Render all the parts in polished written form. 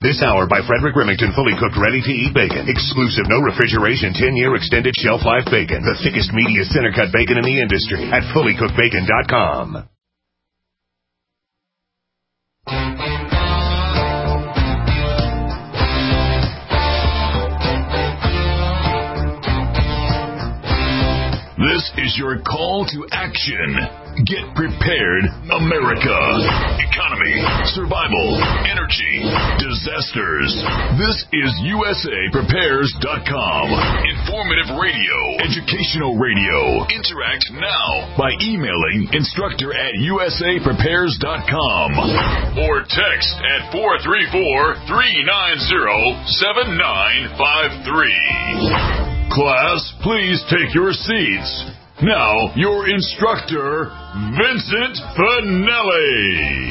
This hour by Frederick Remington, fully cooked, ready-to-eat bacon. Exclusive, no refrigeration, 10-year extended shelf life bacon. The thickest, meatiest, center-cut bacon in the industry at fullycookedbacon.com. This is your call to action. Get prepared, America. Economy, survival, energy, disasters. This is USAPrepares.com. Informative radio, educational radio. Interact now by emailing instructor@USAPrepares.com or text at 434-390-7953. Class, please take your seats. Now, your instructor, Vincent Finelli.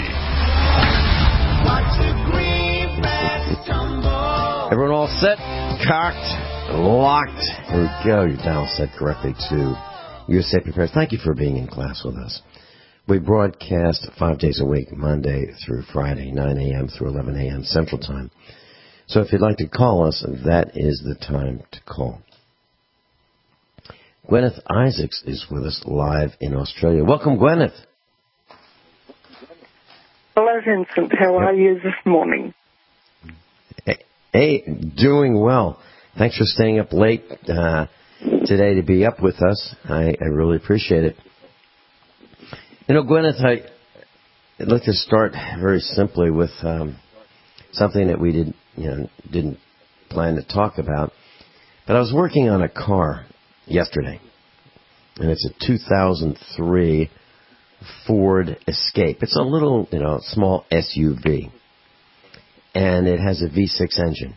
Everyone all set, cocked, locked. Here we go. Your dial set correctly to USA Prepares. Thank you for being in class with us. We broadcast 5 days a week, Monday through Friday, 9 a.m. through 11 a.m. Central Time. So if you'd like to call us, that is the time to call. Gwyneth Isaacs is with us live in Australia. Welcome, Gwyneth. Hello, Vincent. How are you this morning? Hey, doing well. Thanks for staying up late today to be up with us. I really appreciate it. You know, Gwyneth, I'd like to start very simply with something that we didn't plan to talk about. But I was working on a car yesterday, and it's a 2003 Ford Escape. It's a little, small SUV, and it has a V6 engine.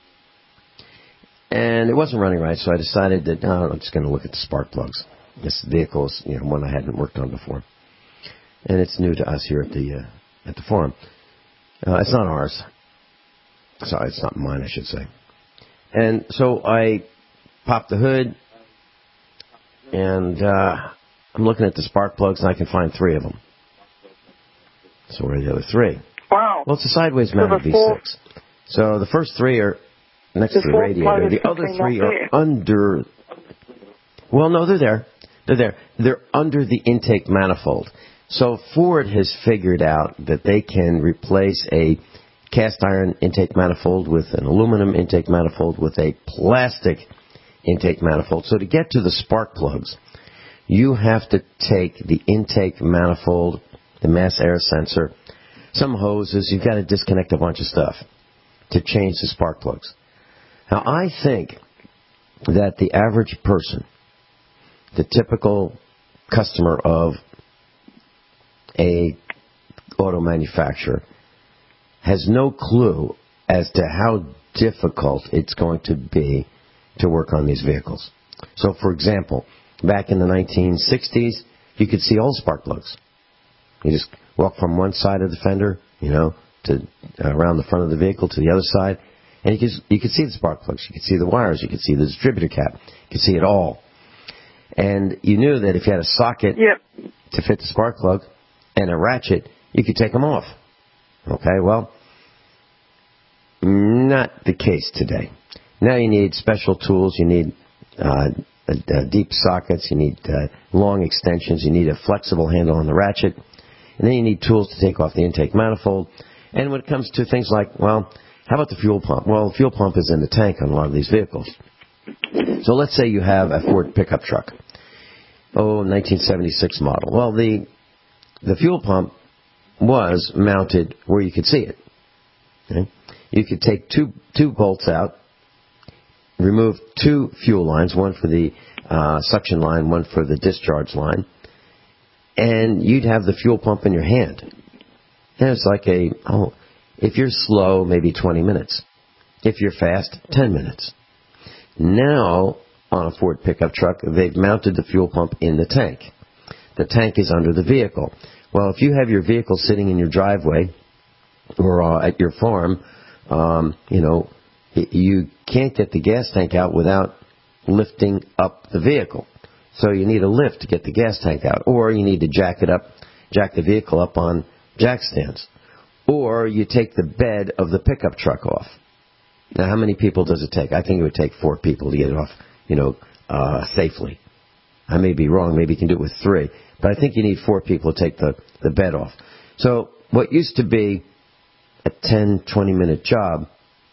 And it wasn't running right, so I decided that I'm just going to look at the spark plugs. This vehicle is, one I hadn't worked on before, and it's new to us here at the forum. It's not ours, so it's not mine, I should say. And so I popped the hood. And I'm looking at the spark plugs, and I can find 3 of them. So where are the other 3? Wow. Well, it's a sideways mounted V6. So the first 3 are next to the radiator. The other 3 are under... Well, no, they're there. They're there. They're under the intake manifold. So Ford has figured out that they can replace a cast iron intake manifold with an aluminum intake manifold with a plastic intake manifold. So to get to the spark plugs, you have to take the intake manifold, the mass air sensor, some hoses. You've got to disconnect a bunch of stuff to change the spark plugs. Now, I think that the average person, the typical customer of a auto manufacturer, has no clue as to how difficult it's going to be to work on these vehicles. So, for example, back in the 1960s, you could see all spark plugs. You just walk from one side of the fender, to around the front of the vehicle to the other side, and you could see the spark plugs. You could see the wires. You could see the distributor cap. You could see it all. And you knew that if you had a socket to fit the spark plug and a ratchet, you could take them off. Okay, well, not the case today. Now you need special tools, you need deep sockets, you need long extensions, you need a flexible handle on the ratchet, and then you need tools to take off the intake manifold. And when it comes to things like, how about the fuel pump? Well, the fuel pump is in the tank on a lot of these vehicles. So let's say you have a Ford pickup truck, 1976 model. Well, the fuel pump was mounted where you could see it. Okay? You could take two bolts out, remove 2 fuel lines, one for the suction line, one for the discharge line, and you'd have the fuel pump in your hand. And it's like if you're slow, maybe 20 minutes. If you're fast, 10 minutes. Now, on a Ford pickup truck, they've mounted the fuel pump in the tank. The tank is under the vehicle. Well, if you have your vehicle sitting in your driveway or at your farm, you can't get the gas tank out without lifting up the vehicle. So you need a lift to get the gas tank out. Or you need to jack the vehicle up on jack stands. or you take the bed of the pickup truck off. Now, how many people does it take? I think it would take 4 people to get it off, safely. I may be wrong. Maybe you can do it with 3. But I think you need 4 people to take the bed off. So what used to be a 10, 20-minute job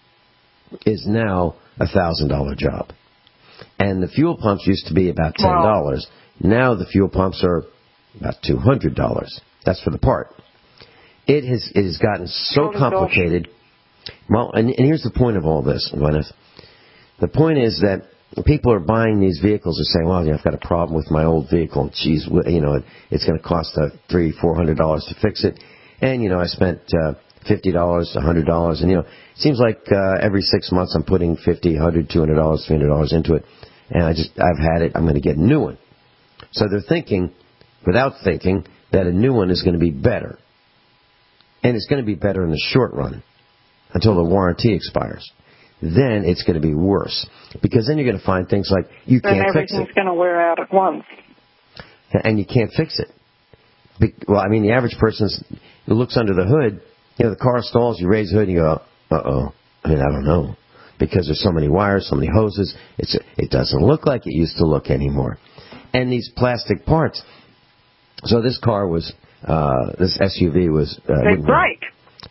is now a $1,000 job. And the fuel pumps used to be about $10. Wow. Now the fuel pumps are about $200. That's for the part. It has gotten so complicated. Well, and here's the point of all this, Gwyneth. The point is that people are buying these vehicles and saying, well, I've got a problem with my old vehicle, and geez, it's going to cost $300, $400 to fix it. And, I spent $50, $100, and, it seems like every 6 months I'm putting $50, $100, $200, $300 into it. And I've had it, I'm going to get a new one. So they're thinking, without thinking, that a new one is going to be better. And it's going to be better in the short run until the warranty expires. Then it's going to be worse. Because then you're going to find things like you can't fix it. Everything's going to wear out at once. And you can't fix it. Well, the average person who looks under the hood, the car stalls, you raise the hood and you go, uh-oh. I don't know. Because there's so many wires, so many hoses, it doesn't look like it used to look anymore. And these plastic parts. So this car was, this SUV was... they break.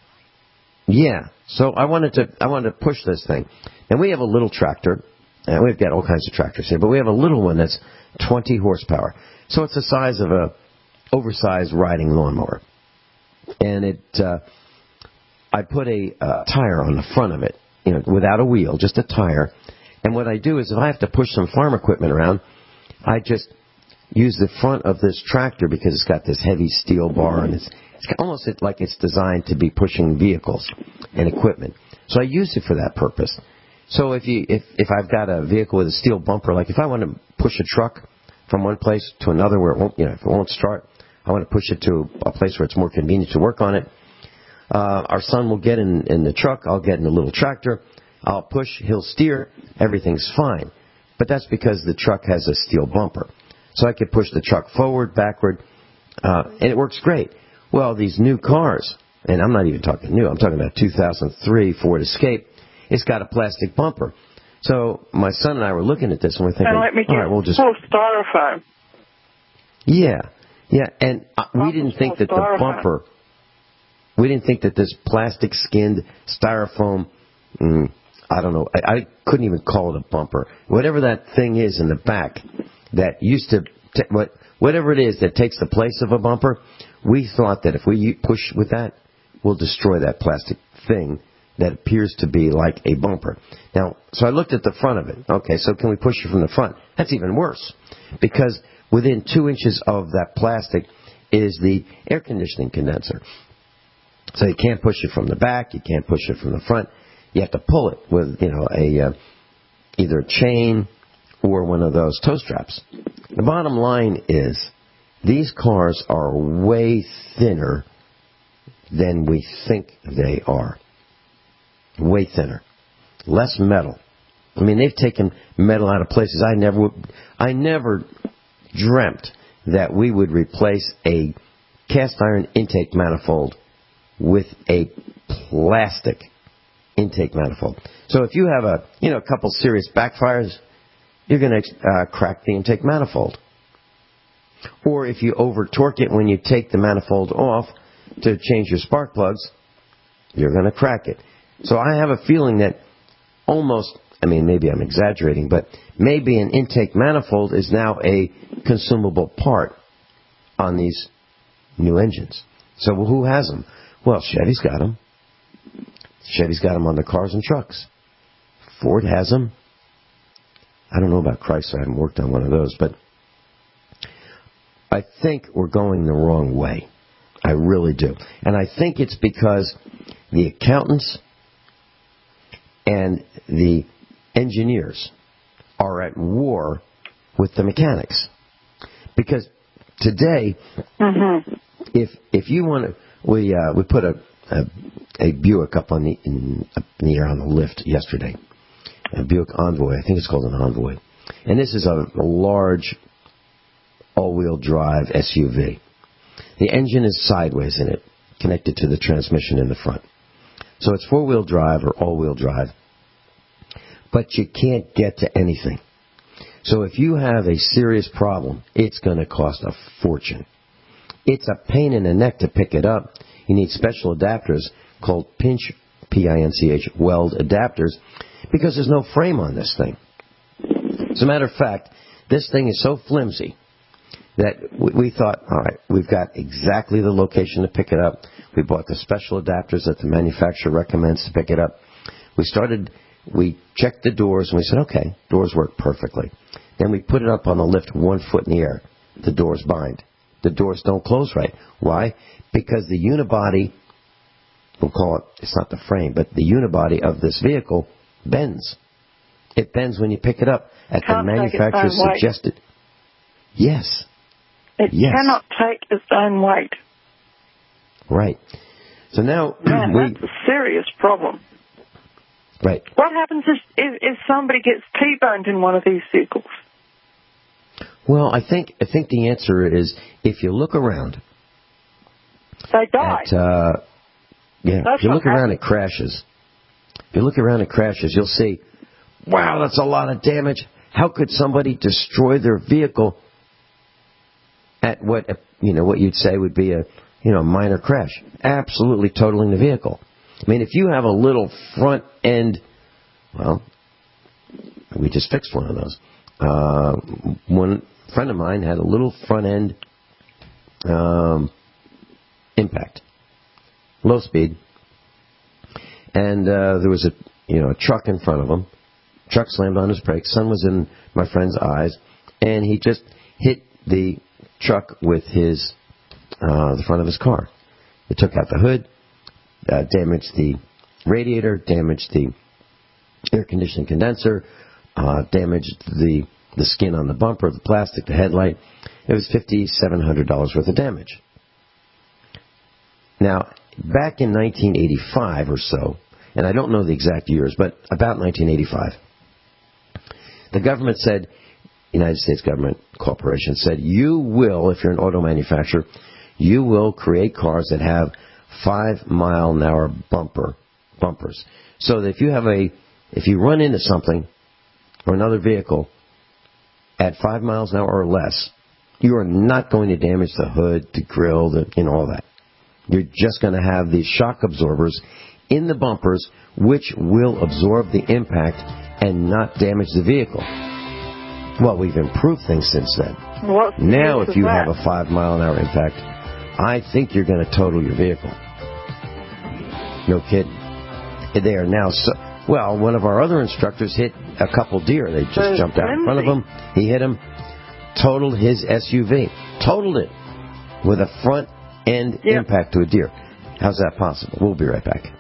Yeah. So I wanted to push this thing. And we have a little tractor, and we've got all kinds of tractors here, but we have a little one that's 20 horsepower. So it's the size of a oversized riding lawnmower. And I put a tire on the front of it, without a wheel, just a tire. And what I do is if I have to push some farm equipment around, I just use the front of this tractor because it's got this heavy steel bar, and it's almost like it's designed to be pushing vehicles and equipment. So I use it for that purpose. So if I've got a vehicle with a steel bumper, like if I want to push a truck from one place to another where it won't, if it won't start, I want to push it to a place where it's more convenient to work on it. Our son will get in the truck. I'll get in the little tractor. I'll push. He'll steer. Everything's fine. But that's because the truck has a steel bumper. So I could push the truck forward, backward, and it works great. Well, these new cars, and I'm not even talking new. I'm talking about 2003 Ford Escape. It's got a plastic bumper. So my son and I were looking at this, and we're thinking, all right, we'll just... full styrofoam. Yeah. And we didn't think that the bumper... We didn't think that this plastic-skinned styrofoam, I don't know, I couldn't even call it a bumper. Whatever that thing is in the back that used to, whatever it is that takes the place of a bumper, we thought that if we push with that, we'll destroy that plastic thing that appears to be like a bumper. Now, so I looked at the front of it. Okay, so can we push it from the front? That's even worse, because within 2 inches of that plastic is the air conditioning condenser. So you can't push it from the back, you can't push it from the front. You have to pull it with, either a chain or one of those tow straps. The bottom line is these cars are way thinner than we think they are. Way thinner. Less metal. They've taken metal out of places I never dreamt that we would replace a cast iron intake manifold with a plastic intake manifold. So if you have a couple serious backfires, you're going to crack the intake manifold. Or if you over torque it when you take the manifold off to change your spark plugs, you're going to crack it. So I have a feeling that almost, maybe I'm exaggerating, but maybe an intake manifold is now a consumable part on these new engines. So who has them? Well, Chevy's got them. Chevy's got them on their cars and trucks. Ford has them. I don't know about Chrysler. I haven't worked on one of those, but I think we're going the wrong way. I really do. And I think it's because the accountants and the engineers are at war with the mechanics. Because today, if you want to... We put a Buick up in the air on the lift yesterday. A Buick Envoy. I think it's called an Envoy. And this is a large all-wheel drive SUV. The engine is sideways in it. connected to the transmission in the front. So it's four-wheel drive or all-wheel drive, but you can't get to anything. So if you have a serious problem, it's going to cost a fortune. It's a pain in the neck to pick it up. You need special adapters called pinch, P-I-N-C-H, weld adapters, because there's no frame on this thing. As a matter of fact, this thing is so flimsy that we thought, all right, we've got exactly the location to pick it up. We bought the special adapters that the manufacturer recommends to pick it up. We checked the doors, and we said, okay, doors work perfectly. Then we put it up on the lift 1 foot in the air. The doors bind. The doors don't close right. Why? Because the unibody, we'll call it, it's not the frame, but the unibody of this vehicle bends. It bends when you pick it up at the manufacturer's suggested. Yes. It cannot take its own weight. Right. So now... Man, that's a serious problem. Right. What happens if somebody gets T-boned in one of these vehicles? Well, I think the answer is, if you look around... They die. If you look around at crashes, you'll see, wow, that's a lot of damage. How could somebody destroy their vehicle at what you'd say would be a minor crash? Absolutely totaling the vehicle. I mean, if you have a little front end, well, we just fixed one of those. One friend of mine had a little front end impact, low speed, and there was a truck in front of him. Truck slammed on his brakes. Sun was in my friend's eyes, and he just hit the truck with the front of his car. It took out the hood, damaged the radiator, damaged the air conditioning condenser, damaged the skin on the bumper, the plastic, the headlight. It was $5,700 worth of damage. Now, back in 1985 or so, and I don't know the exact years, but about 1985, the government said, United States Government Corporation said, you will, if you're an auto manufacturer, you will create cars that have 5-mile-an-hour bumpers. So that if you run into something or another vehicle at 5 miles an hour or less, you are not going to damage the hood, the grill, all that. You're just going to have these shock absorbers in the bumpers, which will absorb the impact and not damage the vehicle. Well, we've improved things since then. Now, if you have a 5-mile-an-hour impact, I think you're going to total your vehicle. No kidding. They are now one of our other instructors hit a couple deer. They just jumped out in front of him. He hit him, totaled his SUV. Totaled it with a front-end impact to a deer. How's that possible? We'll be right back.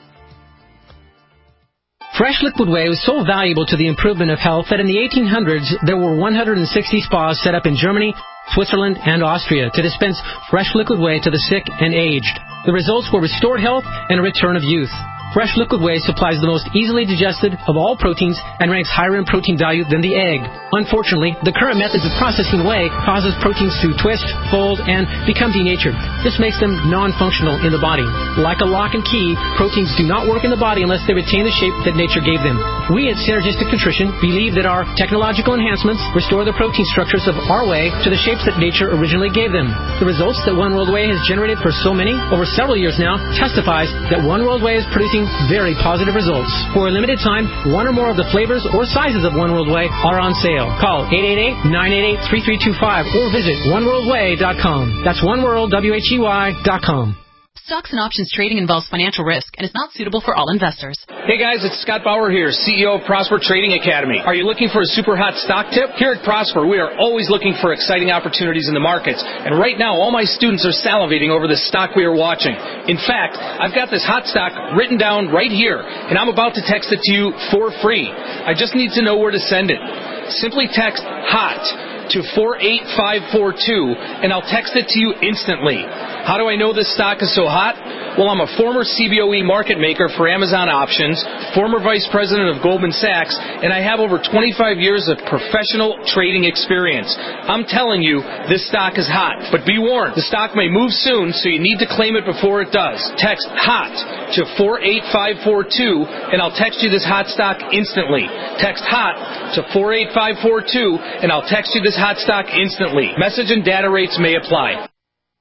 Fresh Liquid Whey was so valuable to the improvement of health that in the 1800s there were 160 spas set up in Germany, Switzerland, and Austria to dispense fresh liquid whey to the sick and aged. The results were restored health and a return of youth. Fresh Liquid Whey supplies the most easily digested of all proteins and ranks higher in protein value than the egg. Unfortunately, the current methods of processing whey causes proteins to twist, fold, and become denatured. This makes them non-functional in the body. Like a lock and key, proteins do not work in the body unless they retain the shape that nature gave them. We at Synergistic Nutrition believe that our technological enhancements restore the protein structures of our whey to the shapes that nature originally gave them. The results that One World Whey has generated for so many, over several years now, testifies that One World Whey is producing very positive results. For a limited time, one or more of the flavors or sizes of One World Whey are on sale. Call 888-988-3325 or visit oneworldwhey.com. That's oneworldwhey.com. Stocks and options trading involves financial risk and is not suitable for all investors. Hey guys, it's Scott Bauer here, CEO of Prosper Trading Academy. Are you looking for a super hot stock tip? Here at Prosper, we are always looking for exciting opportunities in the markets. And right now, all my students are salivating over the stock we are watching. In fact, I've got this hot stock written down right here, and I'm about to text it to you for free. I just need to know where to send it. Simply text HOT to 48542, and I'll text it to you instantly. How do I know this stock is so hot? Well, I'm a former CBOE market maker for Amazon Options, former vice president of Goldman Sachs, and I have over 25 years of professional trading experience. I'm telling you, this stock is hot. But be warned, the stock may move soon, so you need to claim it before it does. Text HOT to 48542, and I'll text you this hot stock instantly. Text HOT to 48542, and I'll text you this hot stock instantly. Message and data rates may apply.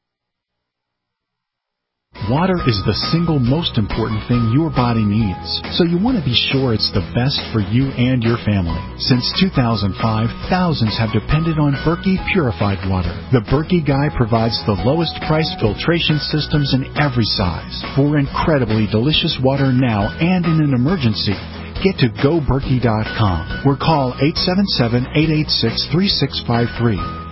Water is the single most important thing your body needs, so you want to be sure it's the best for you and your family. Since 2005, thousands have depended on Berkey purified water. The Berkey Guy provides the lowest price filtration systems in every size. For incredibly delicious water now and in an emergency, get to GoBerkey.com or call 877-886-3653.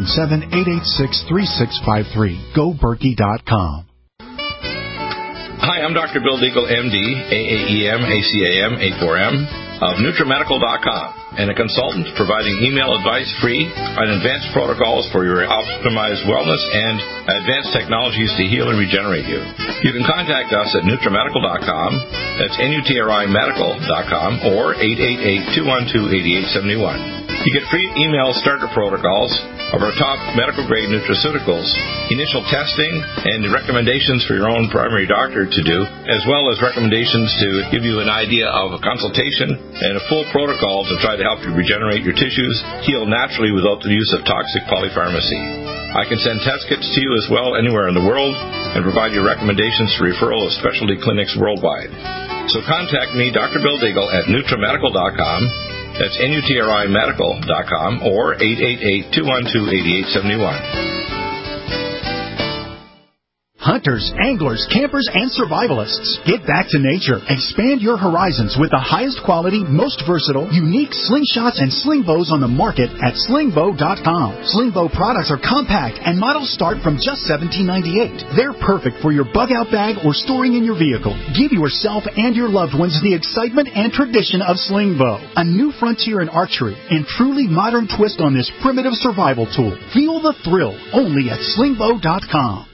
877-886-3653. GoBerkey.com. Hi, I'm Dr. Bill Deagle, MD, AAEM, ACAM, A4M, of NutriMedical.com, and a consultant providing email advice free on advanced protocols for your optimized wellness and advanced technologies to heal and regenerate you. You can contact us at NutriMedical.com, that's NutriMedical.com, or 888-212-8871. You get free email starter protocols of our top medical-grade nutraceuticals, initial testing, and recommendations for your own primary doctor to do, as well as recommendations to give you an idea of a consultation and a full protocol to try to help you regenerate your tissues, heal naturally without the use of toxic polypharmacy. I can send test kits to you as well anywhere in the world and provide you recommendations for referral of specialty clinics worldwide. So contact me, Dr. Bill Deagle, at NutriMedical.com. That's NutriMedical.com or 888-212-8871. Hunters, anglers, campers, and survivalists. Get back to nature. Expand your horizons with the highest quality, most versatile, unique slingshots and sling bows on the market at slingbow.com. Slingbow products are compact and models start from just $17.98. They're perfect for your bug-out bag or storing in your vehicle. Give yourself and your loved ones the excitement and tradition of Slingbow, a new frontier in archery and truly modern twist on this primitive survival tool. Feel the thrill only at slingbow.com.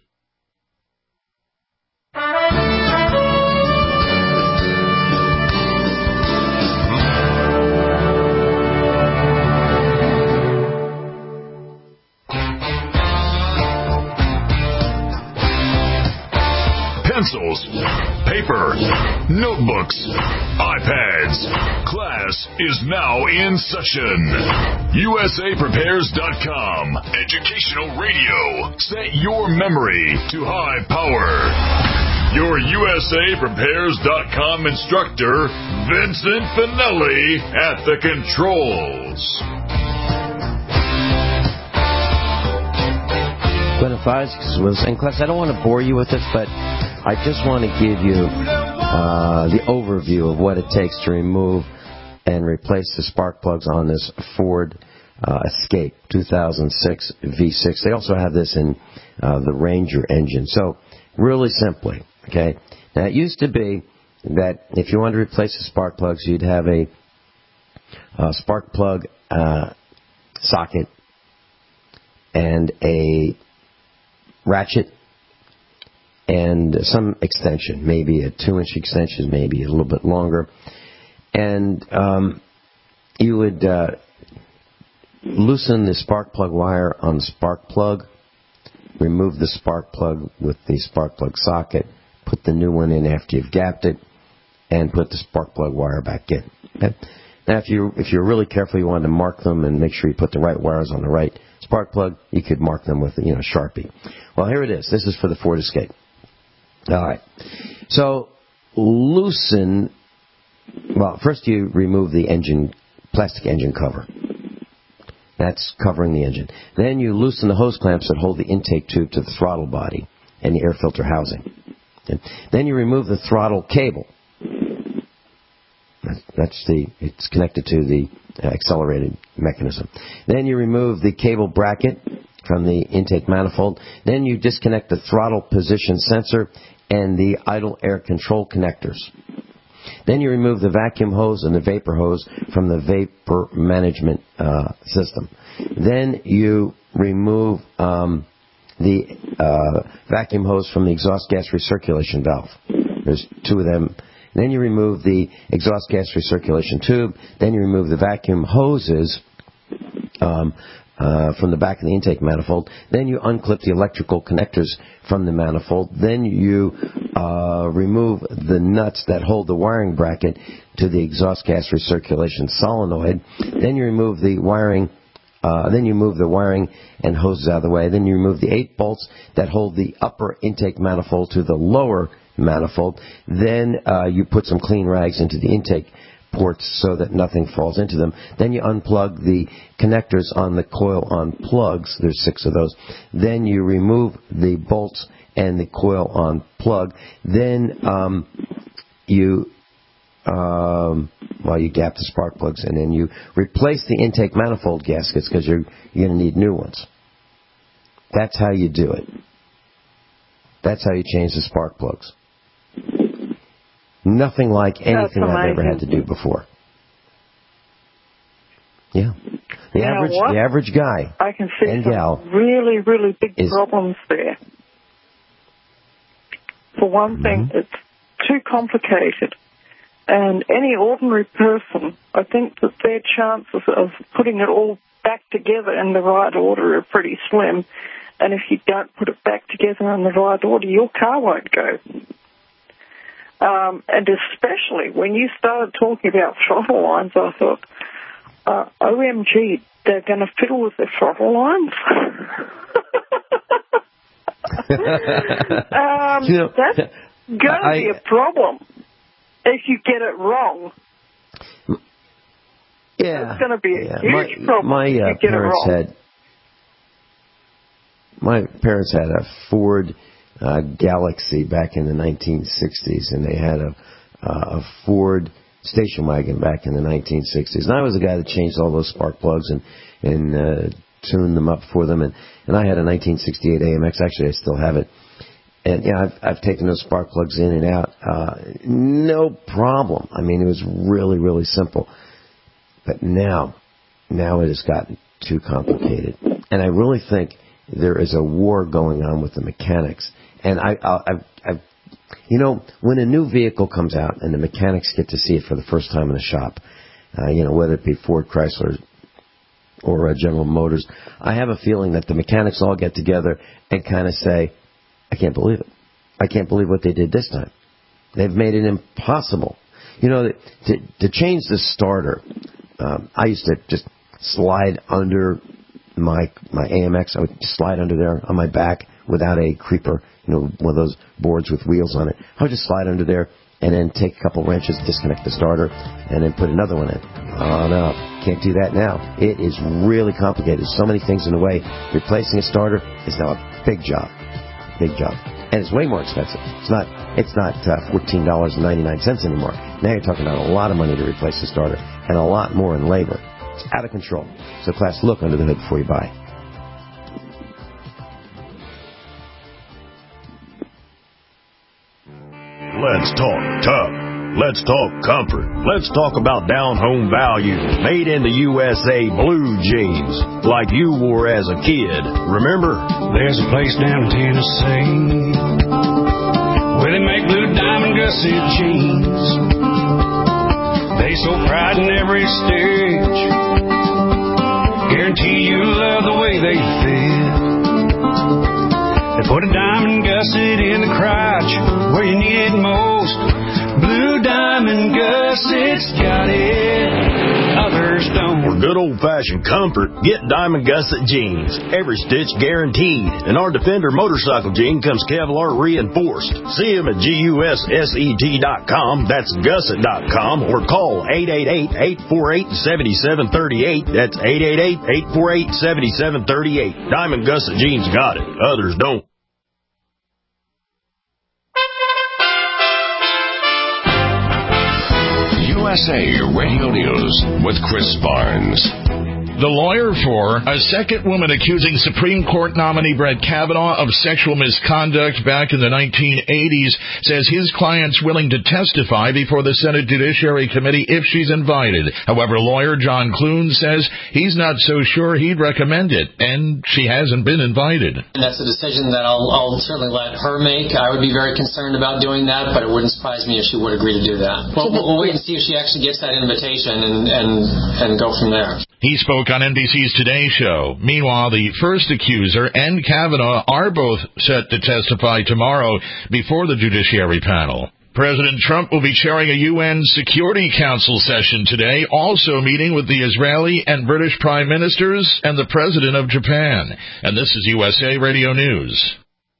Pencils, paper, notebooks, iPads. Class is now in session. USAPrepares.com. Educational radio. Set your memory to high power. Your USAPrepares.com instructor, Vincent Finelli, at the controls. Gwen Isaacs was in class. I don't want to bore you with this, but I just want to give you the overview of what it takes to remove and replace the spark plugs on this Ford Escape 2006 V6. They also have this in the Ranger engine. So, really simply, okay? Now, it used to be that if you wanted to replace the spark plugs, you'd have a spark plug socket and a ratchet and some extension, maybe a 2-inch extension, maybe a little bit longer. And you would loosen the spark plug wire on the spark plug, remove the spark plug with the spark plug socket, put the new one in after you've gapped it, and put the spark plug wire back in. Okay? Now, if you're really careful, you want to mark them and make sure you put the right wires on the right spark plug, you could mark them with, Sharpie. Well, here it is. This is for the Ford Escape. All right. So, loosen. Well, first you remove the plastic engine cover. That's covering the engine. Then you loosen the hose clamps that hold the intake tube to the throttle body and the air filter housing. And then you remove the throttle cable. It's connected to the accelerated mechanism. Then you remove the cable bracket from the intake manifold. Then you disconnect the throttle position sensor and the idle air control connectors. Then you remove the vacuum hose and the vapor hose from the vapor management system. Then you remove the vacuum hose from the exhaust gas recirculation valve. There's two of them. Then you remove the exhaust gas recirculation tube. Then you remove the vacuum hoses from the back of the intake manifold. Then you unclip the electrical connectors from the manifold. Then you remove the nuts that hold the wiring bracket to the exhaust gas recirculation solenoid. Then you remove the wiring. Then you move the wiring and hoses out of the way. Then you remove the 8 bolts that hold the upper intake manifold to the lower manifold. Then you put some clean rags into the intake ports so that nothing falls into them. Then you unplug the connectors on the coil-on plugs. There's 6 of those. Then you remove the bolts and the coil-on plug. Then you gap the spark plugs, and then you replace the intake manifold gaskets because you're going to need new ones. That's how you do it. That's how you change the spark plugs. Nothing like anything I've ever had to do before. Yeah. The average guy I can see and some gal really, really big problems there. For one thing, it's too complicated. And any ordinary person, I think that their chances of putting it all back together in the right order are pretty slim. And if you don't put it back together in the right order, your car won't go. And especially when you started talking about throttle lines, I thought, OMG, they're going to fiddle with their throttle lines? That's going to be a problem if you get it wrong. Yeah. It's going to be a huge problem if you get it wrong. My parents had a Ford Galaxy back in the 1960s, and they had a Ford station wagon back in the 1960s. And I was the guy that changed all those spark plugs and tuned them up for them. And I had a 1968 AMX. Actually, I still have it. And I've taken those spark plugs in and out, no problem. I mean, it was really, really simple. But now it has gotten too complicated, and I really think there is a war going on with the mechanics. And when a new vehicle comes out and the mechanics get to see it for the first time in the shop, whether it be Ford, Chrysler, or General Motors, I have a feeling that the mechanics all get together and kind of say, I can't believe it. I can't believe what they did this time. They've made it impossible. To change the starter, I used to just slide under my AMX. I would slide under there on my back without a creeper, one of those boards with wheels on it. I would just slide under there and then take a couple wrenches, disconnect the starter, and then put another one in. Oh, no, can't do that now. It is really complicated. So many things in the way. Replacing a starter is now a big job. Big job. And it's way more expensive. It's not $14.99 anymore. Now you're talking about a lot of money to replace the starter and a lot more in labor. It's out of control. So, class, look under the hood before you buy. Let's talk tough. Let's talk comfort. Let's talk about down-home value. Made in the USA blue jeans, like you wore as a kid. Remember? There's a place down in Tennessee where they make blue diamond gusset jeans. They so pride in every stitch. Guarantee you love the way they fit. They put a diamond gusset in the crotch where you need it most. Blue Diamond Gusset's got it, others don't. For good old-fashioned comfort, get Diamond Gusset jeans. Every stitch guaranteed. And our Defender motorcycle jean comes Kevlar reinforced. See them at GUSSET.com, that's gusset.com, or call 888-848-7738. That's 888-848-7738. Diamond Gusset jeans got it, others don't. USA Radio News with Chris Barnes. The lawyer for a second woman accusing Supreme Court nominee Brett Kavanaugh of sexual misconduct back in the 1980s says his client's willing to testify before the Senate Judiciary Committee if she's invited. However, lawyer John Clune says he's not so sure he'd recommend it, and she hasn't been invited. And that's a decision that I'll certainly let her make. I would be very concerned about doing that, but it wouldn't surprise me if she would agree to do that. Well, we'll wait and see if she actually gets that invitation and go from there. He spoke on NBC's Today Show. Meanwhile, the first accuser and Kavanaugh are both set to testify tomorrow before the Judiciary panel. President Trump will be chairing a UN Security Council session today, also meeting with the Israeli and British Prime Ministers and the President of Japan. And this is USA Radio News.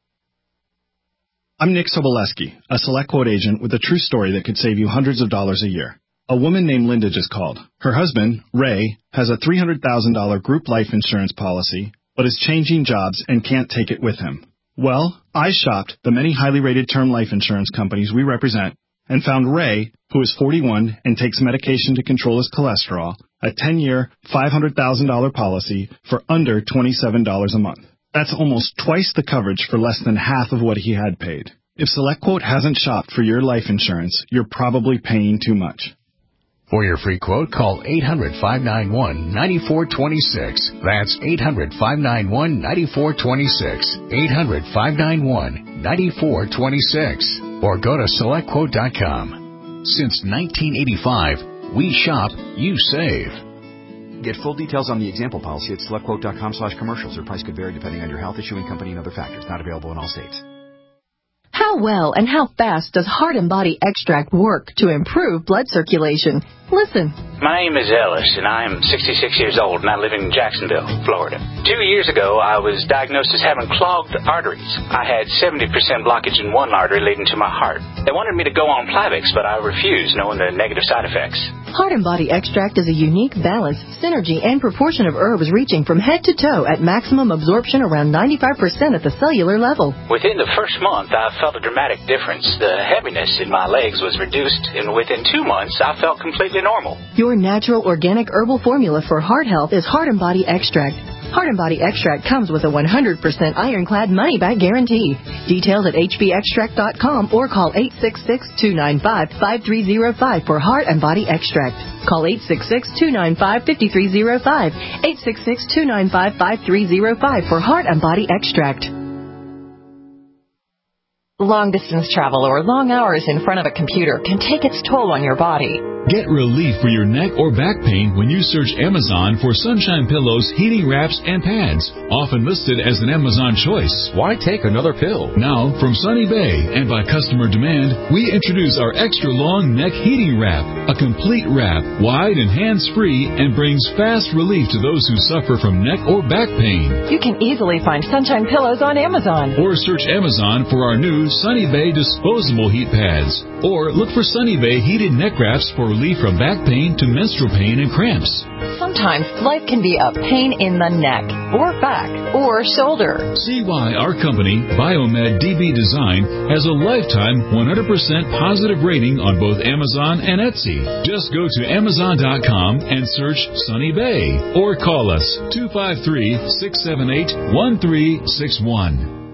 I'm Nick Soboleski, a Select Quote agent with a true story that could save you hundreds of dollars a year. A woman named Linda just called. Her husband, Ray, has a $300,000 group life insurance policy, but is changing jobs and can't take it with him. Well, I shopped the many highly rated term life insurance companies we represent and found Ray, who is 41 and takes medication to control his cholesterol, a 10-year, $500,000 policy for under $27 a month. That's almost twice the coverage for less than half of what he had paid. If SelectQuote hasn't shopped for your life insurance, you're probably paying too much. For your free quote, call 800-591-9426. That's 800-591-9426. 800-591-9426. Or go to SelectQuote.com. Since 1985, we shop, you save. Get full details on the example policy at SelectQuote.com/commercials. Their price could vary depending on your health, issuing company, and other factors. Not available in all states. How well and how fast does Heart and Body Extract work to improve blood circulation? Listen. My name is Ellis, and I am 66 years old, and I live in Jacksonville, Florida. 2 years ago, I was diagnosed as having clogged arteries. I had 70% blockage in one artery leading to my heart. They wanted me to go on Plavix, but I refused, knowing the negative side effects. Heart and Body Extract is a unique balance, synergy, and proportion of herbs reaching from head to toe at maximum absorption around 95% at the cellular level. Within the first month, I felt a dramatic difference. The heaviness in my legs was reduced, and within 2 months, I felt completely normal. Your natural organic herbal formula for heart health is Heart and Body Extract. Heart and Body Extract comes with a 100% ironclad money-back guarantee. Details at hbextract.com or call 866-295-5305 for Heart and Body Extract. Call 866-295-5305. 866-295-5305 for Heart and Body Extract. Long-distance travel or long hours in front of a computer can take its toll on your body. Get relief for your neck or back pain when you search Amazon for Sunshine Pillows, heating wraps, and pads, often listed as an Amazon choice. Why take another pill? Now, from Sunny Bay and by customer demand, we introduce our extra long neck heating wrap, a complete wrap, wide and hands-free, and brings fast relief to those who suffer from neck or back pain. You can easily find Sunshine Pillows on Amazon. Or search Amazon for our new Sunny Bay disposable heat pads. Or look for Sunny Bay heated neck wraps for relief from back pain to menstrual pain and cramps. Sometimes life can be a pain in the neck, or back, or shoulder. See why our company, Biomed DB Design, has a lifetime 100% positive rating on both Amazon and Etsy. Just go to Amazon.com and search Sunny Bay, or call us 253-678-1361.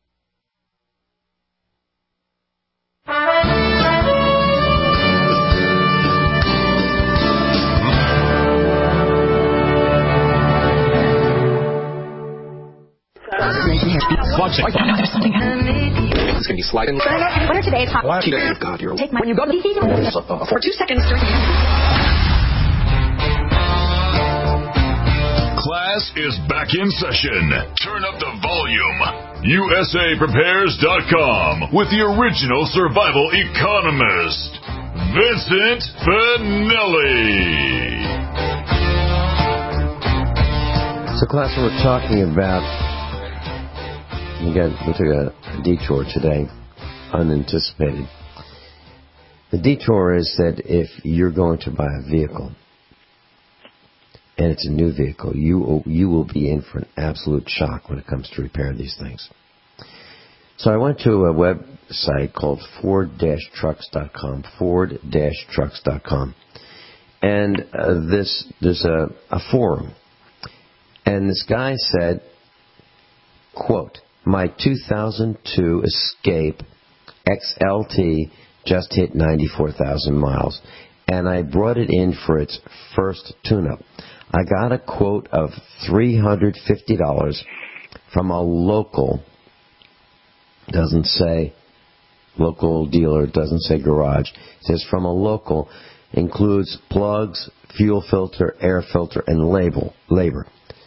There's something happening. It's going to be sliding. What are today's hot? God, you're... Take my... When you go to the... For 2 seconds. Class is back in session. Turn up the volume. USAPrepares.com with the original survival economist, Vincent Finelli. So, class, we're talking about... Again, we took a detour today, unanticipated. The detour is that if you're going to buy a vehicle, and it's a new vehicle, you will be in for an absolute shock when it comes to repairing these things. So I went to a website called Ford-Trucks.com, Ford-Trucks.com, and there's a forum And this guy said, quote, "My 2002 Escape XLT just hit 94,000 miles, and I brought it in for its first tune-up. I got a quote of $350 from a local, doesn't say local dealer, doesn't say garage, it says from a local, includes plugs, fuel filter, air filter, and labor.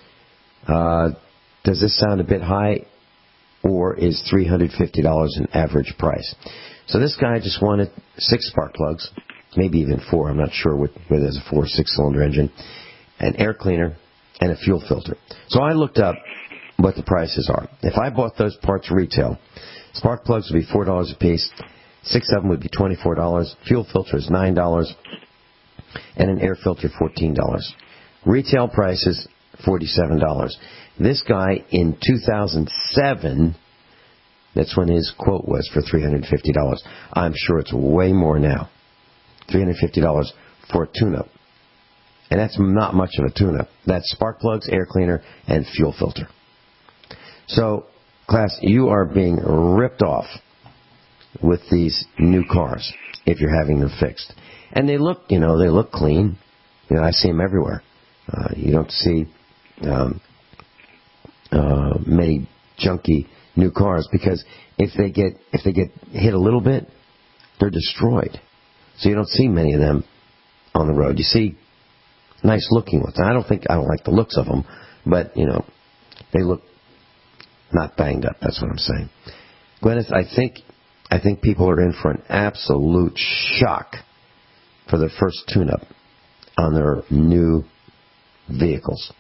Does this sound a bit high, or is $350 an average price?" So this guy just wanted 6 spark plugs, maybe even 4, I'm not sure whether there's a 4 or 6-cylinder engine, an air cleaner, and a fuel filter. So I looked up what the prices are. If I bought those parts retail, spark plugs would be $4 a piece, 6 of them would be $24, fuel filter is $9, and an air filter $14. Retail prices $47. This guy in 2007, that's when his quote was for $350. I'm sure it's way more now. $350 for a tune-up. And that's not much of a tune-up. That's spark plugs, air cleaner, and fuel filter. So, class, you are being ripped off with these new cars if you're having them fixed. And they look, they look clean. I see them everywhere. You don't see many junky new cars, because if they get hit a little bit, they're destroyed. So you don't see many of them on the road. You see nice looking ones. I don't like the looks of them, but they look not banged up. That's what I'm saying. Gwyneth, I think people are in for an absolute shock for their first tune-up on their new vehicles.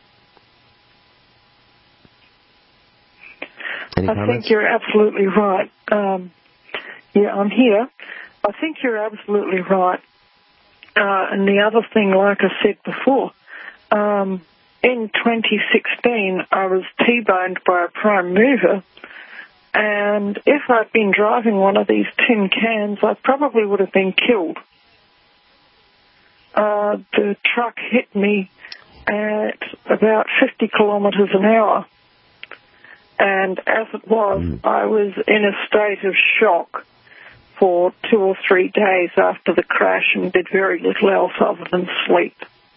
Any comments? I think you're absolutely right. Yeah, I'm here. I think you're absolutely right. And the other thing, like I said before, in 2016, I was T-boned by a prime mover, and if I'd been driving one of these tin cans, I probably would have been killed. The truck hit me at about 50 kilometers an hour. And as it was, I was in a state of shock for 2 or 3 days after the crash and did very little else other than sleep.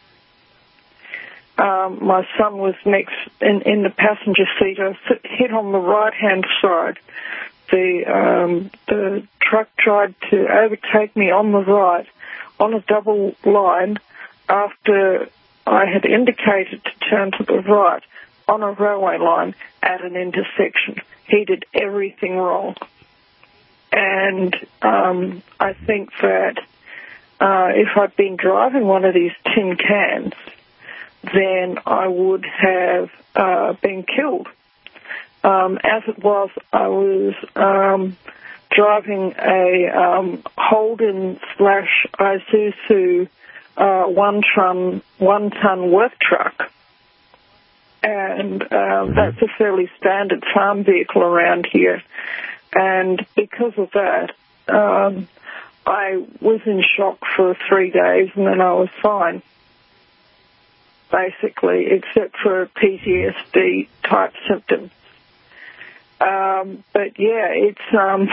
My son was next in the passenger seat. I hit on the right-hand side. The truck tried to overtake me on the right on a double line after I had indicated to turn to the right on a railway line at an intersection. He did everything wrong. And I think that if I'd been driving one of these tin cans, then I would have been killed. As it was, I was driving a Holden/Isuzu one-ton work truck. And that's a fairly standard farm vehicle around here. And because of that, I was in shock for 3 days, and then I was fine, basically, except for PTSD-type symptoms. But, yeah, it's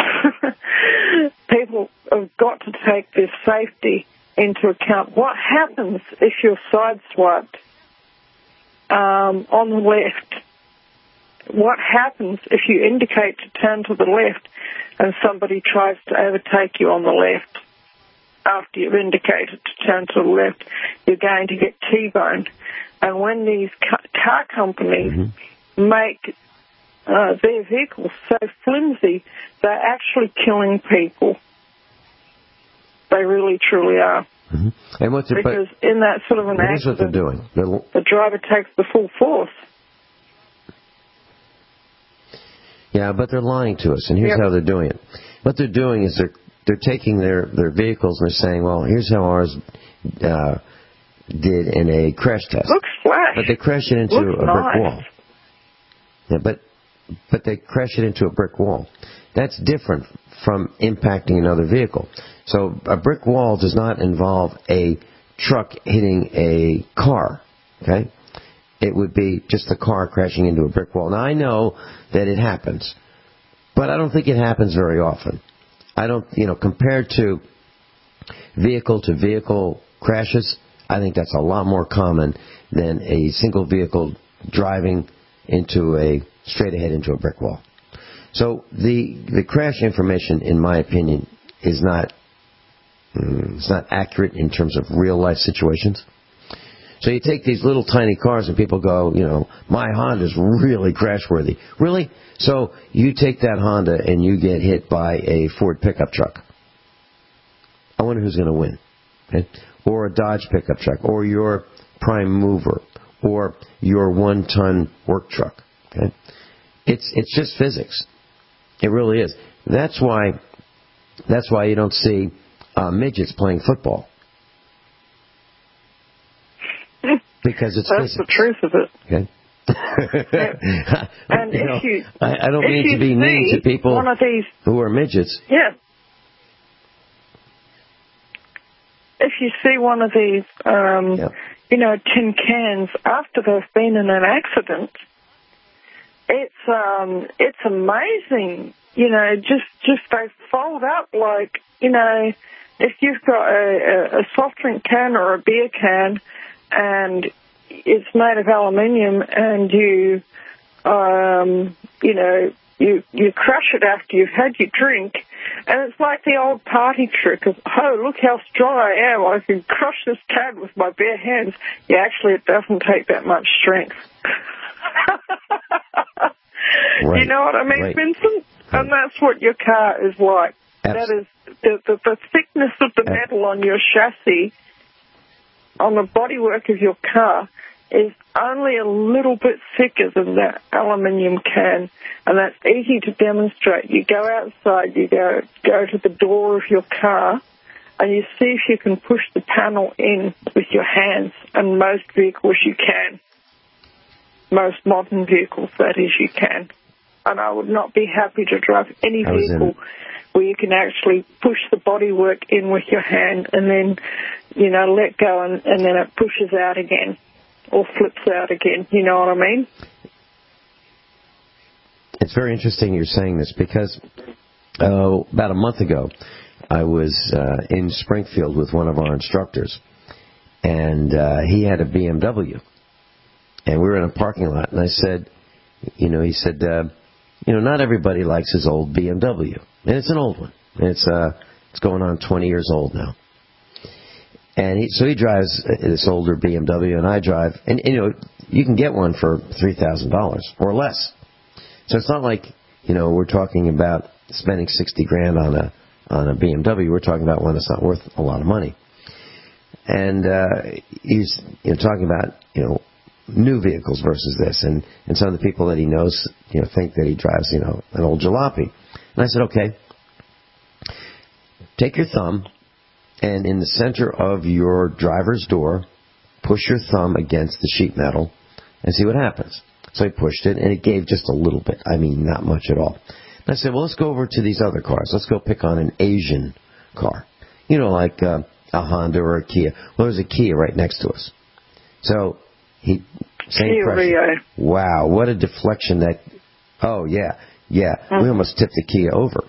people have got to take this safety into account. What happens if you're sideswiped on the left? What happens if you indicate to turn to the left and somebody tries to overtake you on the left? After you've indicated to turn to the left, you're going to get T-boned. And when these car companies make their vehicles so flimsy, they're actually killing people. They really, truly are. And what's it, because in that sort of an accident, here's what they're doing. The driver takes the full force. Yeah, but they're lying to us, and here's how they're doing it. What they're doing is they're taking their vehicles and they're saying, well, here's how ours did in a crash test. Looks flash. But they crash it into a brick wall. Yeah, but they crash it into a brick wall. That's different from impacting another vehicle. So a brick wall does not involve a truck hitting a car, okay? it would be just a car crashing into a brick wall. Now, I know that it happens, but I don't think it happens very often. I don't, compared to vehicle-to-vehicle crashes, I think that's a lot more common than a single vehicle driving straight ahead into a brick wall. So the crash information, in my opinion, is not accurate in terms of real-life situations. So you take these little tiny cars and people go, my Honda's really crash-worthy. Really? So you take that Honda and you get hit by a Ford pickup truck. I wonder who's going to win. Okay? Or a Dodge pickup truck, or your prime mover, or your 1-ton work truck. Okay? It's just physics. It really is. That's why you don't see midgets playing football. Because it's That's physics. the truth of it. Okay. And I don't mean to be mean to people who are midgets. Yeah. If you see one of these, tin cans after they've been in an accident, it's amazing. Just they fold up like, if you've got a soft drink can or a beer can, and it's made of aluminium, and you crush it after you've had your drink, and it's like the old party trick of, oh, look how strong I am, I can crush this can with my bare hands. Yeah, actually, it doesn't take that much strength. Right. You know what I mean, right. Vincent? Right. And that's what your car is like. That is the thickness of the metal on your chassis, on the bodywork of your car, is only a little bit thicker than that aluminium can, and that's easy to demonstrate. You go outside, you go to the door of your car, and you see if you can push the panel in with your hands, and most vehicles you can. Most modern vehicles, that is, you can. And I would not be happy to drive any vehicle where you can actually push the bodywork in with your hand and then, let go and then it pushes out again or flips out again. You know what I mean? It's very interesting you're saying this because about a month ago I was in Springfield with one of our instructors, and he had a BMW. And we were in a parking lot, and I said, he said, not everybody likes his old BMW. And it's an old one. And it's going on 20 years old now. And so he drives this older BMW, and I drive, and you can get one for $3,000 or less. So it's not like, we're talking about spending $60,000 on a BMW. We're talking about one that's not worth a lot of money. And he's talking about, new vehicles versus this, and some of the people that he knows, think that he drives, an old jalopy. And I said, okay, take your thumb, and in the center of your driver's door, push your thumb against the sheet metal and see what happens. So he pushed it, and it gave just a little bit. I mean, not much at all. And I said, well, let's go over to these other cars. Let's go pick on an Asian car. Like a Honda or a Kia. Well, there's a Kia right next to us. So same pressure. Wow, what a deflection that... Oh, yeah. We almost tipped the Kia over.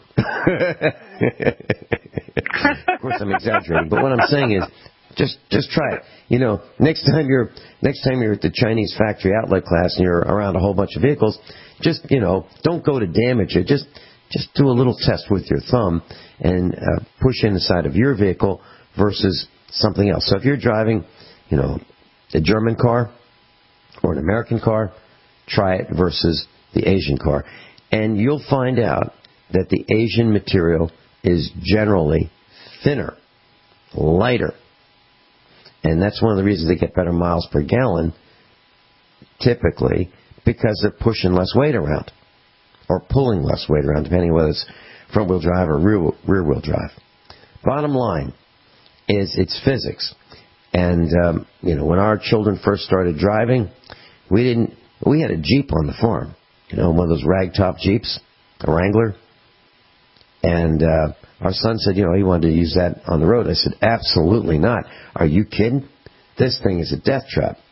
Of course, I'm exaggerating, but what I'm saying is, just try it. Next time you're at the Chinese factory outlet class and you're around a whole bunch of vehicles, just don't go to damage it. Just do a little test with your thumb and push inside of your vehicle versus something else. So if you're driving, a German car or an American car, try it versus the Asian car. And you'll find out that the Asian material is generally thinner, lighter. And that's one of the reasons they get better miles per gallon, typically, because they're pushing less weight around or pulling less weight around, depending on whether it's front-wheel drive or rear-wheel drive. Bottom line is it's physics. And, when our children first started driving, we had a Jeep on the farm, one of those ragtop Jeeps, a Wrangler. And our son said, he wanted to use that on the road. I said, absolutely not. Are you kidding? This thing is a death trap.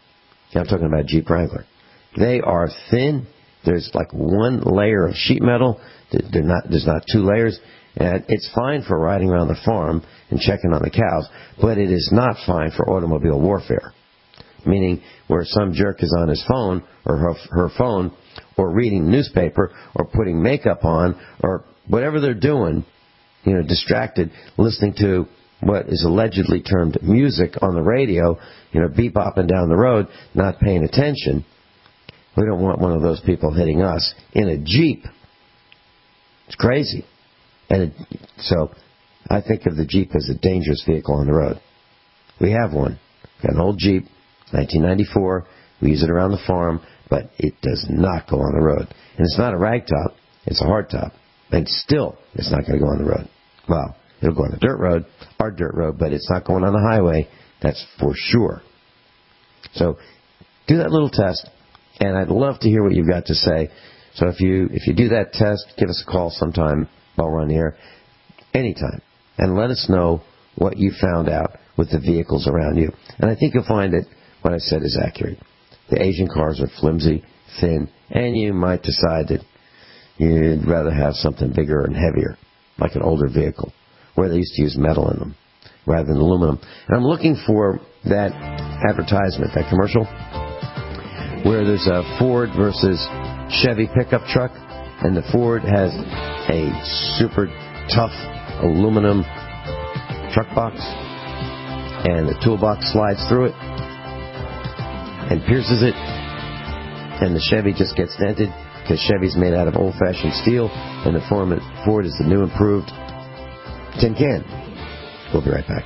I'm talking about Jeep Wrangler. They are thin. There's like one layer of sheet metal. There's not two layers. And it's fine for riding around the farm and checking on the cows, but it is not fine for automobile warfare. Meaning where some jerk is on his phone or her phone or reading newspaper or putting makeup on or whatever they're doing, distracted, listening to what is allegedly termed music on the radio, bebopping down the road, not paying attention. We don't want one of those people hitting us in a Jeep. It's crazy. And so I think of the Jeep as a dangerous vehicle on the road. We have one. We've got an old Jeep, 1994. We use it around the farm, but it does not go on the road. And it's not a ragtop. It's a hardtop. And still, it's not going to go on the road. Well, it'll go on the dirt road, our dirt road, but it's not going on the highway. That's for sure. So do that little test, and I'd love to hear what you've got to say. So if you do that test, give us a call sometime while we're on the air, anytime, and let us know what you found out with the vehicles around you. And I think you'll find that what I said is accurate. The Asian cars are flimsy, thin, and you might decide that you'd rather have something bigger and heavier, like an older vehicle, where they used to use metal in them rather than aluminum. And I'm looking for that advertisement, that commercial, where there's a Ford versus Chevy pickup truck, and the Ford has a super tough aluminum truck box, and the toolbox slides through it and pierces it, and the Chevy just gets dented because Chevy's made out of old-fashioned steel, and the Ford is the new improved tin can. We'll be right back.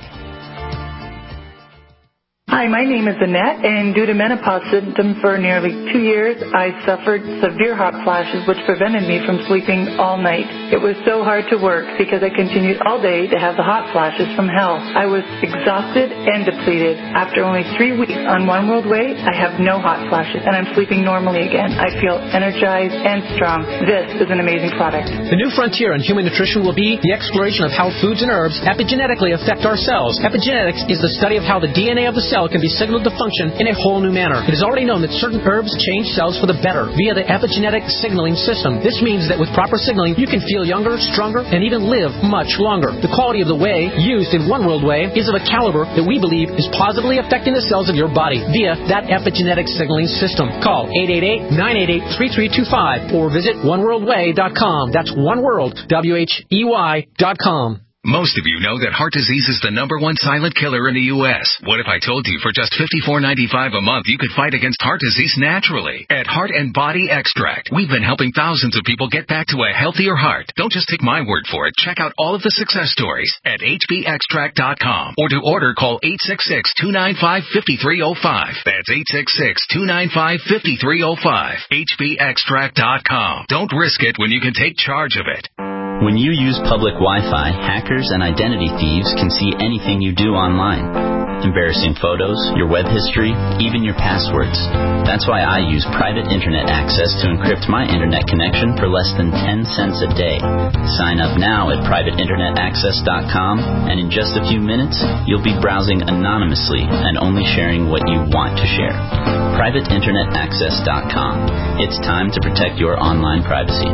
Hi, my name is Annette, and due to menopause symptoms for nearly 2 years, I suffered severe hot flashes which prevented me from sleeping all night. It was so hard to work because I continued all day to have the hot flashes from hell. I was exhausted and depleted. After only 3 weeks on One World Way, I have no hot flashes, and I'm sleeping normally again. I feel energized and strong. This is an amazing product. The new frontier in human nutrition will be the exploration of how foods and herbs epigenetically affect our cells. Epigenetics is the study of how the DNA of the cell can be signaled to function in a whole new manner. It is already known that certain herbs change cells for the better via the epigenetic signaling system. This means that with proper signaling, you can feel younger, stronger, and even live much longer. The quality of the whey used in One World Whey is of a caliber that we believe is positively affecting the cells of your body via that epigenetic signaling system. Call 888-988-3325 or visit oneworldwhey.com. That's oneworld.com. Most of you know that heart disease is the #1 silent killer in the U.S. What if I told you for just $54.95 a month you could fight against heart disease naturally? At Heart and Body Extract, we've been helping thousands of people get back to a healthier heart. Don't just take my word for it. Check out all of the success stories at hbextract.com, or to order, call 866-295-5305. That's 866-295-5305. hbextract.com. Don't risk it when you can take charge of it. When you use public Wi-Fi, hackers and identity thieves can see anything you do online. Embarrassing photos, your web history, even your passwords. That's why I use private internet access to encrypt my internet connection for less than 10 cents a day. Sign up now at privateinternetaccess.com, and in just a few minutes, you'll be browsing anonymously and only sharing what you want to share. privateinternetaccess.com. It's time to protect your online privacy.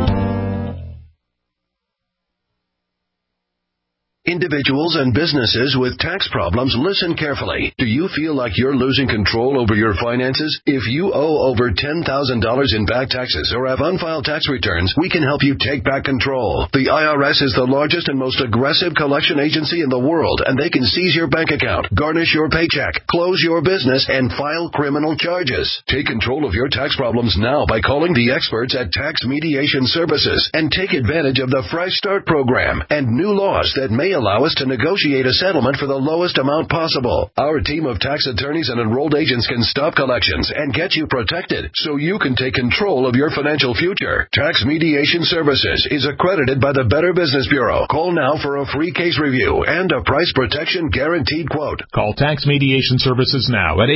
Individuals and businesses with tax problems, listen carefully. Do you feel like you're losing control over your finances? If you owe over $10,000 in back taxes or have unfiled tax returns, we can help you take back control. The IRS is the largest and most aggressive collection agency in the world, and they can seize your bank account, garnish your paycheck, close your business, and file criminal charges. Take control of your tax problems now by calling the experts at Tax Mediation Services and take advantage of the Fresh Start program and new laws that may allow us to negotiate a settlement for the lowest amount possible. Our team of tax attorneys and enrolled agents can stop collections and get you protected so you can take control of your financial future. Tax Mediation Services is accredited by the Better Business Bureau. Call now for a free case review and a price protection guaranteed quote. Call Tax Mediation Services now at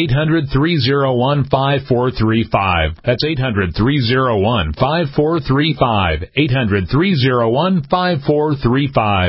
800-301-5435. That's 800-301-5435. 800-301-5435.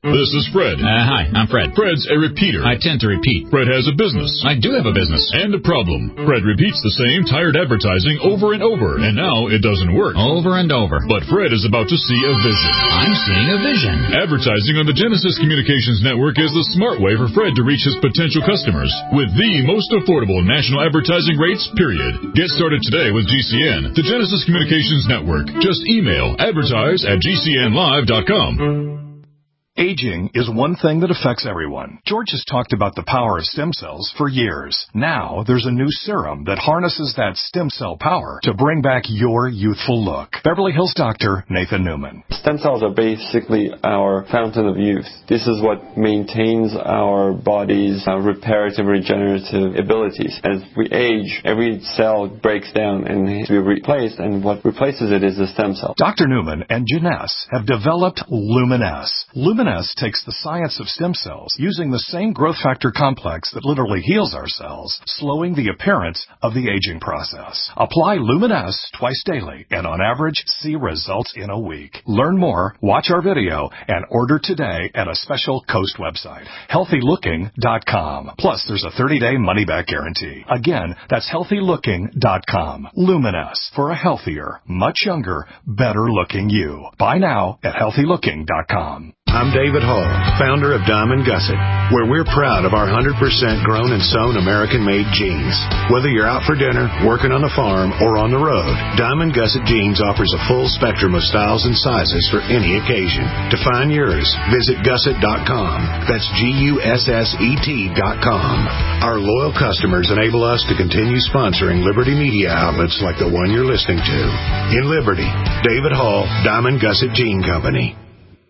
This is Fred. Hi, I'm Fred. Fred's a repeater. I tend to repeat. Fred has a business. I do have a business. And a problem. Fred repeats the same tired advertising over and over, and now it doesn't work. Over and over. But Fred is about to see a vision. I'm seeing a vision. Advertising on the Genesis Communications Network is the smart way for Fred to reach his potential customers with the most affordable national advertising rates, period. Get started today with GCN, the Genesis Communications Network. Just email advertise@gcnlive.com. Aging is one thing that affects everyone. George has talked about the power of stem cells for years. Now, there's a new serum that harnesses that stem cell power to bring back your youthful look. Beverly Hills doctor Nathan Newman. Stem cells are basically our fountain of youth. This is what maintains our body's reparative, regenerative abilities. As we age, every cell breaks down and needs to be replaced, and what replaces it is the stem cell. Dr. Newman and Janess have developed Luminess. Luminess takes the science of stem cells using the same growth factor complex that literally heals our cells, slowing the appearance of the aging process. Apply Luminess twice daily and on average see results in a week. Learn more, watch our video, and order today at a special Coast website, healthylooking.com. Plus, there's a 30-day money-back guarantee. Again, that's healthylooking.com. Luminess, for a healthier, much younger, better-looking you. Buy now at healthylooking.com. I'm David Hall, founder of Diamond Gusset, where we're proud of our 100% grown and sewn American-made jeans. Whether you're out for dinner, working on the farm, or on the road, Diamond Gusset Jeans offers a full spectrum of styles and sizes for any occasion. To find yours, visit gusset.com. That's GUSSET.com. Our loyal customers enable us to continue sponsoring Liberty media outlets like the one you're listening to. In Liberty, David Hall, Diamond Gusset Jean Company.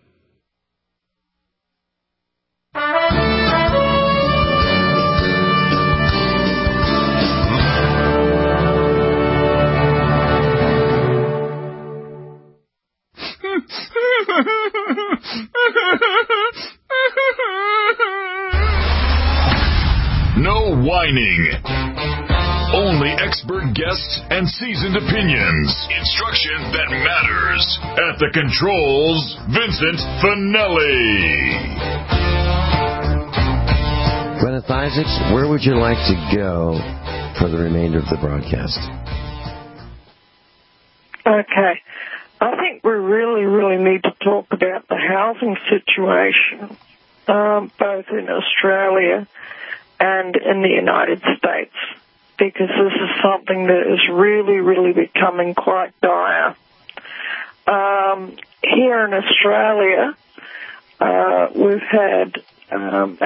No whining. Only expert guests and seasoned opinions. Instruction that matters. At the controls, Vincent Finelli. Gwyneth Isaacs, where would you like to go for the remainder of the broadcast? Okay. I think we really need to talk about the housing situation, both in Australia and in the United States, because this is something that is really becoming quite dire. Here in Australia, we've had an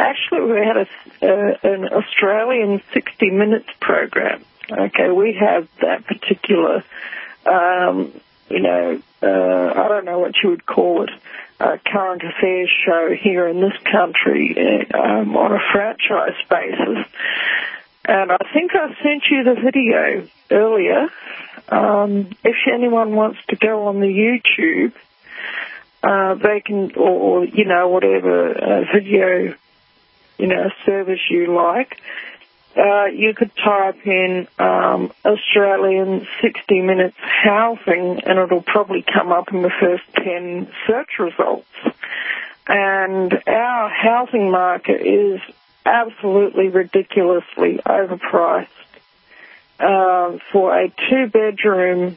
Australian 60 Minutes program. Okay, we have that particular, I don't know what you would call it, current affairs show here in this country on a franchise basis. And I think I sent you the video earlier. If anyone wants to go on the YouTube, they can, or whatever video, service you like, you could type in Australian 60 Minutes housing, and it'll probably come up in the first 10 search results. And our housing market is absolutely ridiculously overpriced for a 2-bedroom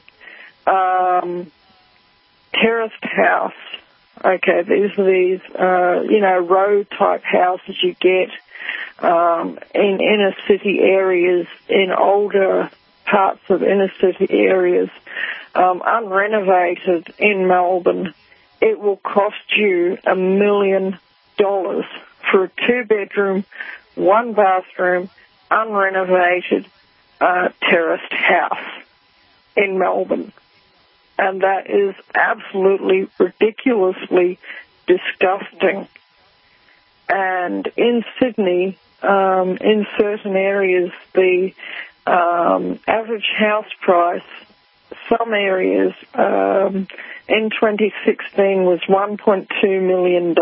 terraced house. Okay, these are row-type houses you get in inner city areas, in older parts of inner city areas, unrenovated in Melbourne. It will cost you $1 million for a 2-bedroom, 1-bathroom, unrenovated, terraced house in Melbourne. And that is absolutely ridiculously disgusting. And in Sydney, in certain areas, the average house price, some areas, in 2016 was $1.2 million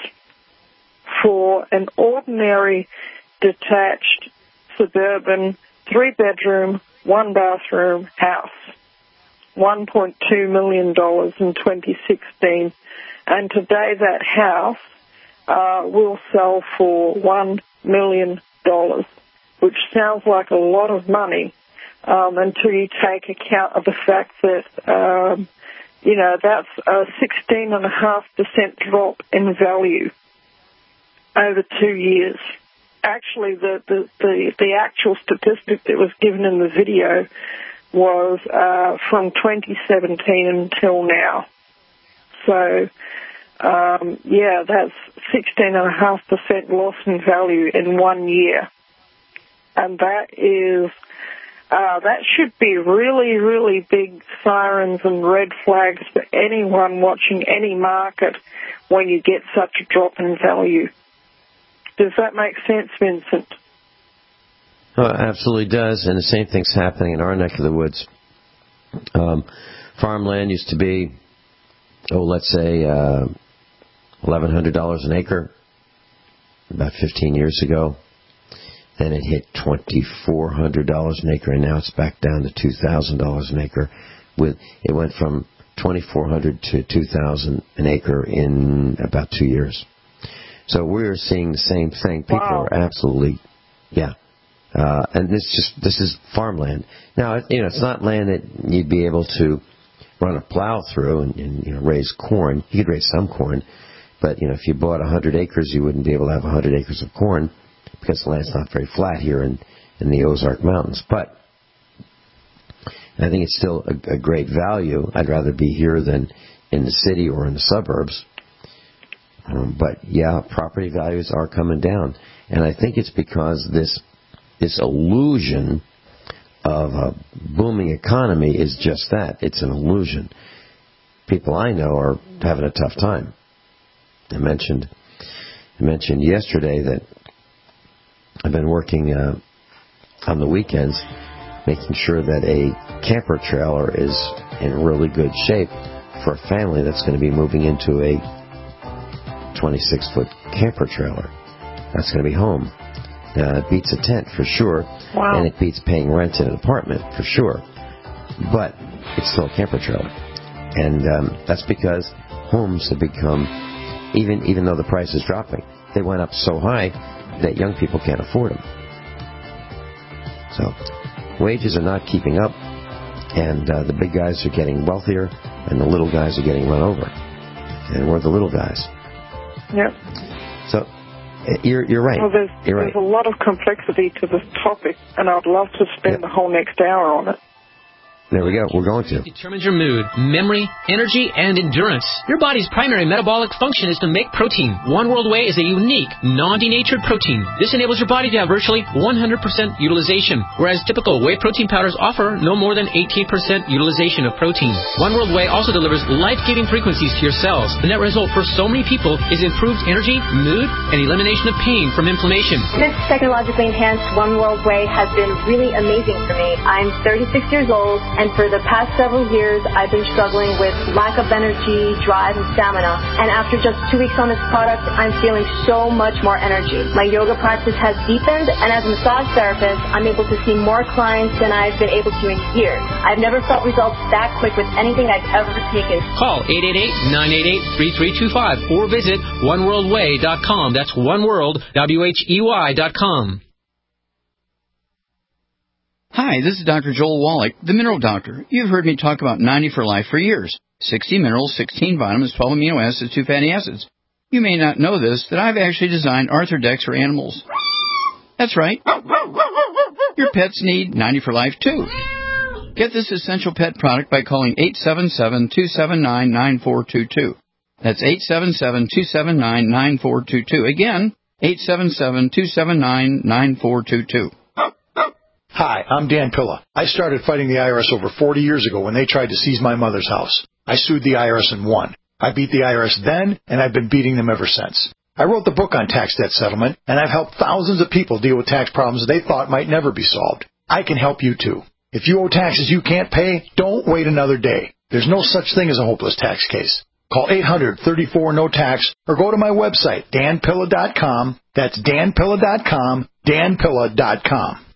for an ordinary detached suburban 3-bedroom, 1-bathroom house. $1.2 million in 2016. And today that house will sell for $1 million, which sounds like a lot of money until you take account of the fact that, that's a 16.5% drop in value over 2 years. Actually, the actual statistic that was given in the video was from 2017 until now. So, that's 16.5% loss in value in 1 year. And that should be really, really big sirens and red flags for anyone watching any market when you get such a drop in value. Does that make sense, Vincent? Oh, it absolutely does, and the same thing's happening in our neck of the woods. Farmland used to be, let's say, $1,100 an acre about 15 years ago. Then it hit $2,400 an acre, and now it's back down to $2,000 an acre. It went from $2,400 to $2,000 an acre in about 2 years. So we're seeing the same thing. People are absolutely, and this is farmland. Now, it's not land that you'd be able to run a plow through and raise corn. You could raise some corn, but if you bought 100 acres, you wouldn't be able to have 100 acres of corn because the land's not very flat here in the Ozark Mountains. But I think it's still a great value. I'd rather be here than in the city or in the suburbs. But property values are coming down, and I think it's because this illusion of a booming economy is just that. It's an illusion. People I know are having a tough time. I mentioned yesterday that I've been working on the weekends, making sure that a camper trailer is in really good shape for a family that's going to be moving into a 26-foot camper trailer. That's going to be home. It beats a tent for sure, and it beats paying rent in an apartment for sure. But it's still a camper trailer, and that's because homes have become, even though the price is dropping, they went up so high that young people can't afford them. So wages are not keeping up, and the big guys are getting wealthier, and the little guys are getting run over, and we're the little guys. Yep. So you're right. Well, there's a lot of complexity to this topic, and I'd love to spend the whole next hour on it. There we go. We're going to. Determines your mood, memory, energy, and endurance. Your body's primary metabolic function is to make protein. One World Whey is a unique, non-denatured protein. This enables your body to have virtually 100% utilization, whereas typical whey protein powders offer no more than 18% utilization of protein. One World Whey also delivers life-giving frequencies to your cells. The net result for so many people is improved energy, mood, and elimination of pain from inflammation. This technologically enhanced One World Whey has been really amazing for me. I'm 36 years old, and for the past several years, I've been struggling with lack of energy, drive, and stamina. And after just 2 weeks on this product, I'm feeling so much more energy. My yoga practice has deepened, and as a massage therapist, I'm able to see more clients than I've been able to in years. I've never felt results that quick with anything I've ever taken. Call 888-988-3325 or visit oneworldwhey.com. That's oneworld.com. Hi, this is Dr. Joel Wallach, the Mineral Doctor. You've heard me talk about 90 for Life for years. 60 minerals, 16 vitamins, 12 amino acids, 2 fatty acids. You may not know this, that I've actually designed Arthrodex for animals. That's right. Your pets need 90 for Life, too. Get this essential pet product by calling 877-279-9422. That's 877-279-9422. Again, 877-279-9422. Hi, I'm Dan Pilla. I started fighting the IRS over 40 years ago when they tried to seize my mother's house. I sued the IRS and won. I beat the IRS then, and I've been beating them ever since. I wrote the book on tax debt settlement, and I've helped thousands of people deal with tax problems they thought might never be solved. I can help you, too. If you owe taxes you can't pay, don't wait another day. There's no such thing as a hopeless tax case. Call 800-34-NO-TAX or go to my website, danpilla.com. That's danpilla.com, danpilla.com.